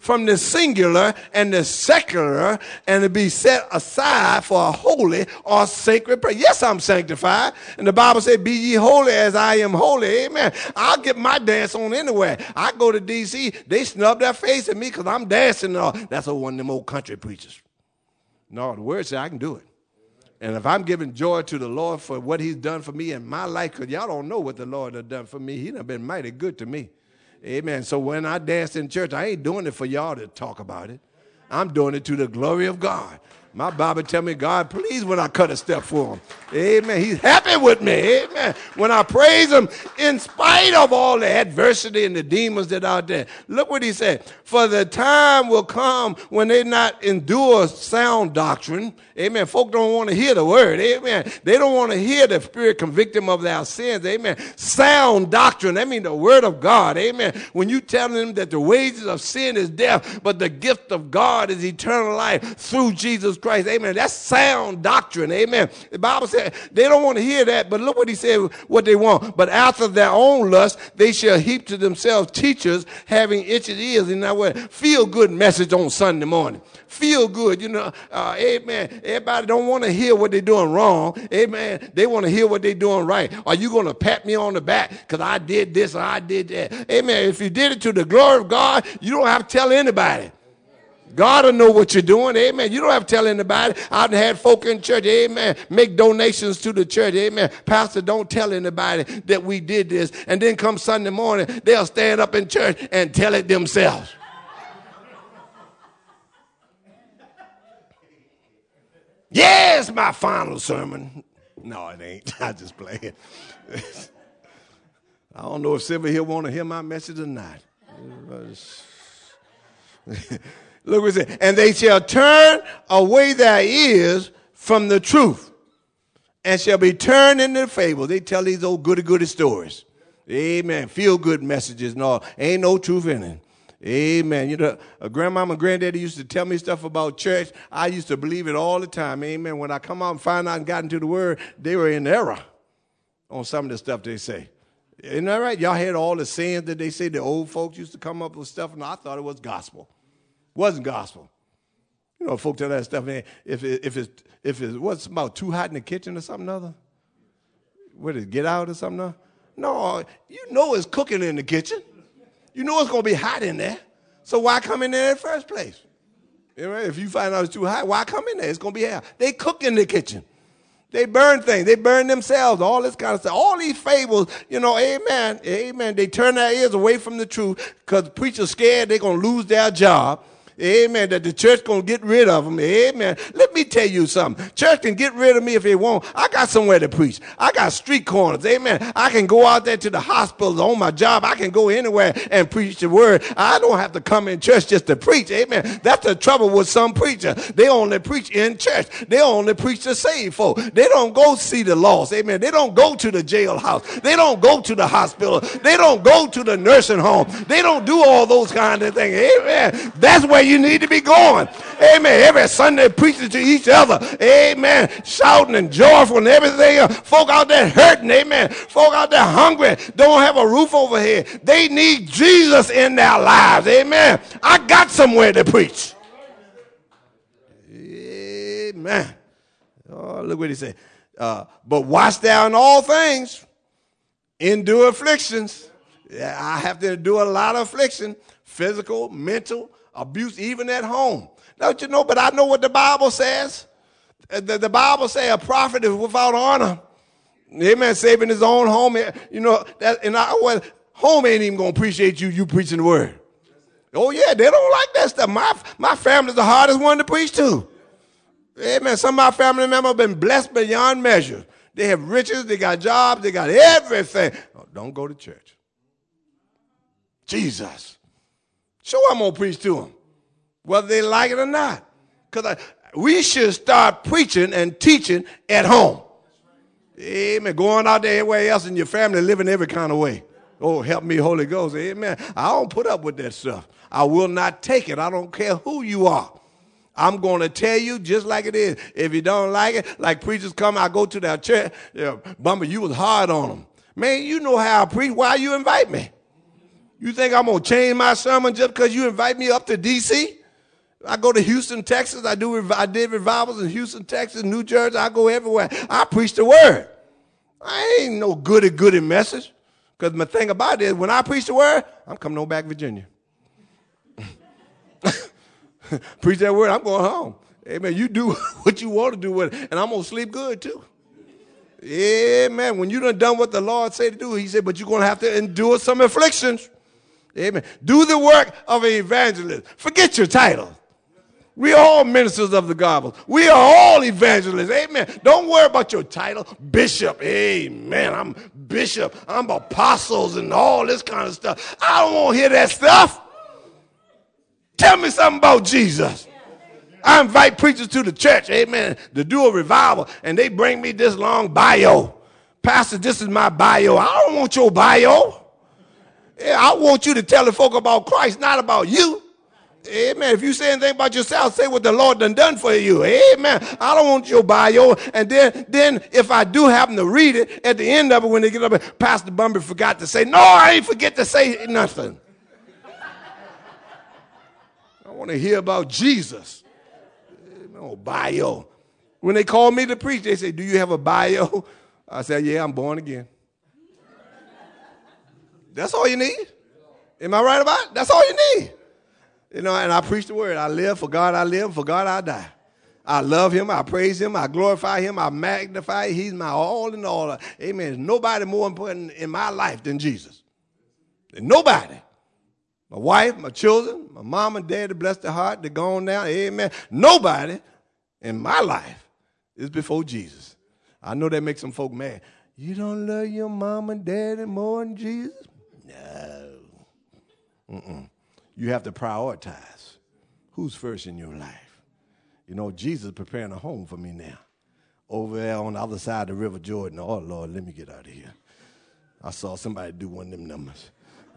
from the singular and the secular and to be set aside for a holy or sacred prayer. Yes, I'm sanctified. And the Bible said, be ye holy as I am holy. Amen. I'll get my dance on anywhere. I go to D.C., they snub their face at me because I'm dancing. That's one of them old country preachers. No, the word said I can do it. And if I'm giving joy to the Lord for what he's done for me in my life, because y'all don't know what the Lord has done for me. He done been mighty good to me. Amen. So when I dance in church, I ain't doing it for y'all to talk about it. I'm doing it to the glory of God. My Bible tell me God pleased when I cut a step for him. Amen. He's happy with me. Amen. When I praise him in spite of all the adversity and the demons that are out there. Look what he said. For the time will come when they not endure sound doctrine. Amen. Folk don't want to hear the word. Amen. They don't want to hear the Spirit convict them of their sins. Amen. Sound doctrine. That means the word of God. Amen. When you tell them that the wages of sin is death, but the gift of God is eternal life through Jesus Christ. Amen. That's sound doctrine. Amen. The Bible said they don't want to hear that, but look what he said, what they want. But after their own lust, they shall heap to themselves teachers having itching ears. In that way, feel good message on Sunday morning. Feel good, amen. Everybody don't want to hear what they're doing wrong. Amen. They want to hear what they're doing right. Are you going to pat me on the back because I did this or I did that? Amen. If you did it to the glory of God, you don't have to tell anybody. God will know what you're doing. Amen. You don't have to tell anybody. I've had folk in church, amen, make donations to the church. Amen. Pastor, don't tell anybody that we did this. And then come Sunday morning, they'll stand up in church and tell it themselves. Yes, my final sermon. No, it ain't. I just play it. I don't know if Silver here want to hear my message or not. Look what it says. And they shall turn away their ears from the truth and shall be turned into fables. They tell these old goody stories. Amen. Feel good messages and all. Ain't no truth in it. Amen. Grandmama and granddaddy used to tell me stuff about church. I used to believe it all the time. Amen. When I come out and find out and got into the word, they were in error on some of the stuff they say. Isn't that right? Y'all heard all the sayings that they say the old folks used to come up with stuff, and I thought it was gospel. Wasn't gospel. Folk tell that stuff. If it was about too hot in the kitchen or something other, what is it, get out or something other? No, it's cooking in the kitchen. You know it's going to be hot in there. So why come in there in the first place? If you find out it's too hot, why come in there? It's going to be hot. They cook in the kitchen. They burn things. They burn themselves, all this kind of stuff. All these fables, amen, amen. They turn their ears away from the truth because the preacher's scared they're going to lose their job. Amen. That the church going to get rid of them. Amen. Let me tell you something. Church can get rid of me if they want. I got somewhere to preach. I got street corners. Amen. I can go out there to the hospitals on my job. I can go anywhere and preach the word. I don't have to come in church just to preach. Amen. That's the trouble with some preachers. They only preach in church. They only preach to save folk. They don't go see the lost. Amen. They don't go to the jailhouse. They don't go to the hospital. They don't go to the nursing home. They don't do all those kind of things. Amen. That's where you need to be going. Amen. Every Sunday preaching to each other. Amen. Shouting and joyful and everything. Folk out there hurting. Amen. Folk out there hungry. Don't have a roof over here. They need Jesus in their lives. Amen. I got somewhere to preach. Amen. Oh, look what he said. But watch thou in all things. Endure afflictions. I have to endure a lot of affliction. Physical, mental, abuse, even at home. Don't you know? But I know what the Bible says. The Bible says a prophet is without honor. Amen. Saving his own home. Home ain't even going to appreciate you preaching the word. Oh, yeah, they don't like that stuff. My family's the hardest one to preach to. Amen. Some of my family members have been blessed beyond measure. They have riches, they got jobs, they got everything. Oh, don't go to church. Jesus. Sure, I'm going to preach to them, whether they like it or not. Because we should start preaching and teaching at home. Amen. Going out there everywhere else in your family, living every kind of way. Oh, help me, Holy Ghost. Amen. I don't put up with that stuff. I will not take it. I don't care who you are. I'm going to tell you just like it is. If you don't like it, like preachers come, I go to their church. Bumper, you was hard on them. Man, you know how I preach. Why you invite me? You think I'm going to change my sermon just because you invite me up to D.C.? I go to Houston, Texas. I did revivals in Houston, Texas, New Jersey. I go everywhere. I preach the word. I ain't no goody message. Because my thing about it is when I preach the word, I'm coming on back to Virginia. Preach that word, I'm going home. Amen. You do what you want to do with it, and I'm going to sleep good too. Amen. When you done what the Lord said to do, he said, but you're going to have to endure some afflictions. Amen. Do the work of an evangelist. Forget your title. We are all ministers of the gospel. We are all evangelists. Amen. Don't worry about your title. Bishop. Amen. I'm bishop. I'm apostles and all this kind of stuff. I don't want to hear that stuff. Tell me something about Jesus. I invite preachers to the church, amen, to do a revival, and they bring me this long bio. Pastor, this is my bio. I don't want your bio. Yeah, I want you to tell the folk about Christ, not about you. Amen. If you say anything about yourself, say what the Lord done for you. Amen. I don't want your bio. And then if I do happen to read it, at the end of it, when they get up, Pastor Bumby forgot to say, no, I ain't forget to say nothing. I want to hear about Jesus. No bio. When they call me to preach, they say, do you have a bio? I said, yeah, I'm born again. That's all you need. Am I right about it? That's all you need. You know, and I preach the word. I live for God, I live, for God I die. I love him, I praise him, I glorify him, I magnify him. He's my all in all. Amen. There's nobody more important in my life than Jesus. There's nobody. My wife, my children, my mom and dad, bless their heart, they're gone now. Amen. Nobody in my life is before Jesus. I know that makes some folk mad. You don't love your mom and daddy more than Jesus? No. You have to prioritize who's first in your life. You know, Jesus is preparing a home for me now. Over there on the other side of the River Jordan. Oh, Lord, let me get out of here. I saw somebody do one of them numbers.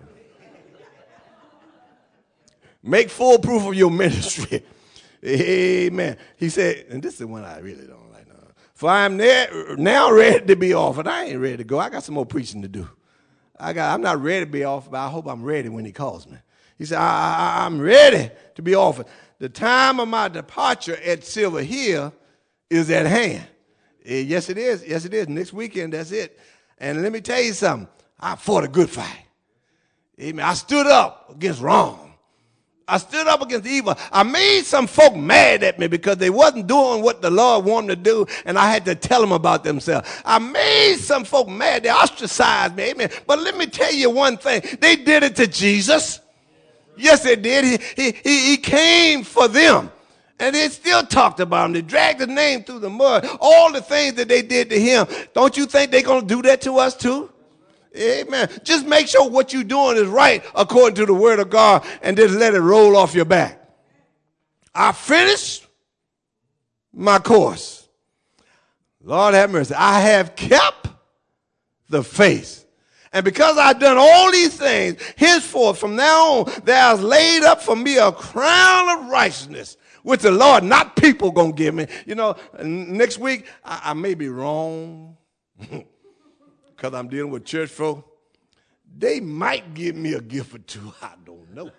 Make full proof of your ministry. Amen. He said, and this is the one I really don't like. No. For I am now ready to be offered. I ain't ready to go. I got some more preaching to do. I'm not ready to be offered, but I hope I'm ready when he calls me. He said, I'm ready to be offered. The time of my departure at Silver Hill is at hand. Yes, it is. Yes, it is. Next weekend, that's it. And let me tell you something. I fought a good fight. Amen. I stood up against wrong. I stood up against evil. I made some folk mad at me because they wasn't doing what the Lord wanted to do, and I had to tell them about themselves. I made some folk mad. They ostracized me. Amen. But let me tell you one thing. They did it to Jesus. Yes, they did. He came for them. And they still talked about him. They dragged his name through the mud. All the things that they did to him. Don't you think they're going to do that to us too? Amen. Just make sure what you're doing is right according to the word of God and just let it roll off your back. I finished my course. Lord have mercy. I have kept the faith. And because I've done all these things, henceforth from now on, there is laid up for me a crown of righteousness, which the Lord, not people, going to give me. You know, next week, I may be wrong. Because I'm dealing with church folk, they might give me a gift or two. I don't know.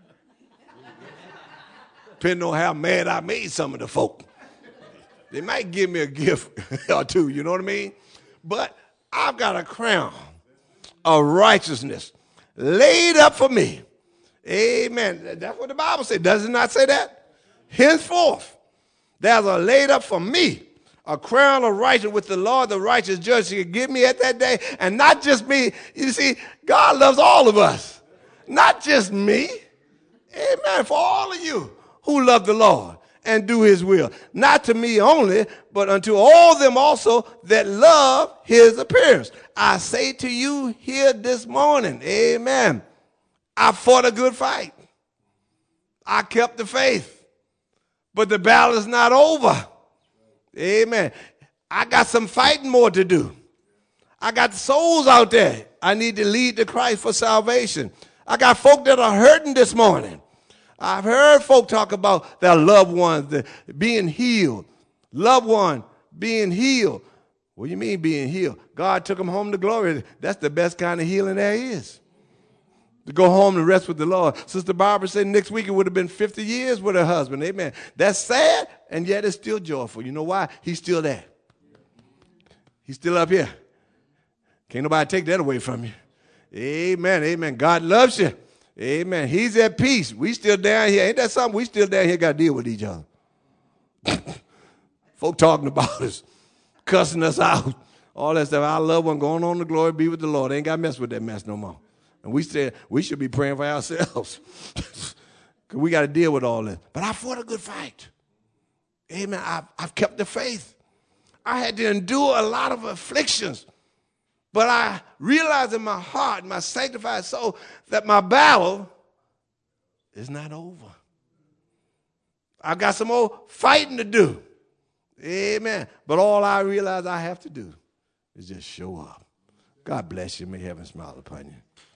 Depending on how mad I made some of the folk. They might give me a gift or two, you know what I mean? But I've got a crown of righteousness laid up for me. Amen. That's what the Bible says. Does it not say that? Henceforth, there's a laid up for me a crown of righteousness with the Lord, the righteous judge, he could give me at that day. And not just me. You see, God loves all of us. Not just me. Amen. For all of you who love the Lord and do his will. Not to me only, but unto all them also that love his appearance. I say to you here this morning, amen, I fought a good fight. I kept the faith. But the battle is not over. Amen. I got some fighting more to do. I got souls out there I need to lead to Christ for salvation. I got folk that are hurting this morning. I've heard folk talk about their loved ones being healed. Loved one being healed. What do you mean being healed? God took them home to glory. That's the best kind of healing there is. to go home and rest with the Lord. Sister Barbara said next week it would have been 50 years with her husband. Amen. That's sad, and yet it's still joyful. You know why? He's still there. He's still up here. Can't nobody take that away from you. Amen. Amen. God loves you. Amen. He's at peace. We still down here. Ain't that something? We still down here got to deal with each other. Folk talking about us, cussing us out, all that stuff. Our loved one going on to glory, be with the Lord. Ain't got to mess with that mess no more. And we said we should be praying for ourselves. Because we got to deal with all this. But I fought a good fight. Amen. I've kept the faith. I had to endure a lot of afflictions. But I realized in my heart, my sanctified soul, that my battle is not over. I got some more fighting to do. Amen. But all I realize I have to do is just show up. God bless you. May heaven smile upon you.